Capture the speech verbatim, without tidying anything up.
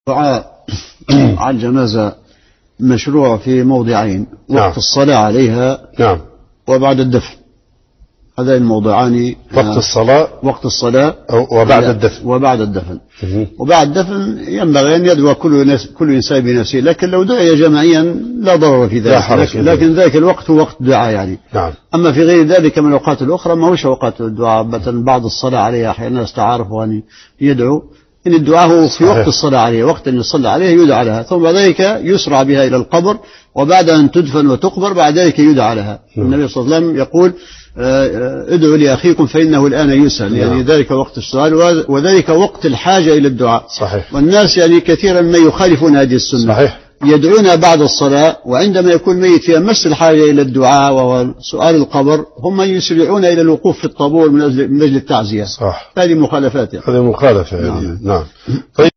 الدعاء على الجنازة مشروع في موضعين: وقت نعم. الصلاة عليها نعم. وبعد الدفن. هذين الموضعان: وقت الصلاة وقت الصلاة وبعد الدفن. وبعد الدفن. مه. وبعد الدفن ينبغي أن يدعو كل, كل إنسان بنفسه، لكن لو دعي جماعيا لا ضرر في ذلك، لكن, لكن ذلك الوقت هو وقت الدعاء يعني. نعم. أما في غير ذلك من الأوقات الأخرى ما هوش أوقات الدعاء، مثلا بعد الصلاة عليها أحيانا استعارفوا أن يدعو، إن الدعاء هو في وقت الصلاة عليه، وقت أن يصلى عليه يدعى لها، ثم بعد ذلك يسرع بها إلى القبر، وبعد أن تدفن وتقبر بعد ذلك يدعى لها. النبي صلى الله عليه وسلم يقول: ادعوا لأخيكم فإنه الآن يسأل، يعني ذلك وقت السؤال، وذلك وقت الحاجة إلى الدعاء. صحيح. والناس يعني كثيرا ما يخالفون هذه السنة. صحيح. يدعون بعد الصلاة، وعندما يكون ميت في أمس الحاجة إلى الدعاء وهو سؤال القبر هم يسرعون إلى الوقوف في الطابور من أجل التعزية. صح. هذه مخالفات. هذه مخالفة يعني. نعم. نعم. طيب.